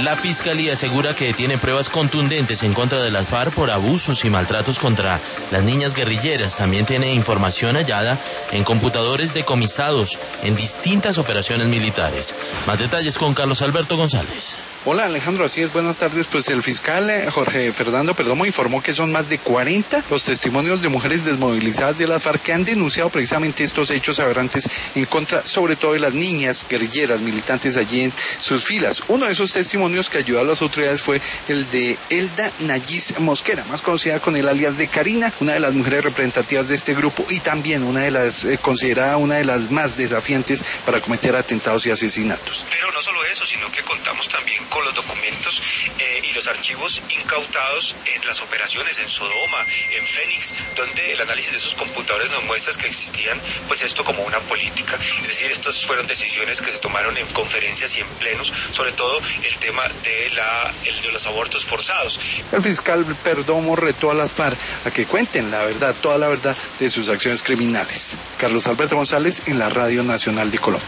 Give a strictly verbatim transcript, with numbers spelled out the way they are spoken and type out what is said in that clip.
La Fiscalía asegura que tiene pruebas contundentes en contra de las FARC por abusos y maltratos contra las niñas guerrilleras. También tiene información hallada en computadores decomisados en distintas operaciones militares. Más detalles con Carlos Alberto González. Hola Alejandro, así es, buenas tardes. Pues el fiscal eh, Jorge Fernando Perdomo informó que son más de cuarenta los testimonios de mujeres desmovilizadas de las FARC que han denunciado precisamente estos hechos aberrantes en contra, sobre todo de las niñas guerrilleras militantes allí en sus filas. Uno de esos testimonios que ayudó a las autoridades fue el de Elda Nayis Mosquera, más conocida con el alias de Karina, una de las mujeres representativas de este grupo y también una de las eh, considerada una de las más desafiantes para cometer atentados y asesinatos. Pero no solo eso, sino que contamos también con los documentos eh, y los archivos incautados en las operaciones en Sodoma, en Fénix, donde el análisis de esos computadores nos muestra que existían pues esto como una política, es decir, estas fueron decisiones que se tomaron en conferencias y en plenos, sobre todo el tema de, la, el, de los abortos forzados. El fiscal Perdomo retó a las FARC a que cuenten la verdad, toda la verdad de sus acciones criminales. Carlos Alberto González en la Radio Nacional de Colombia.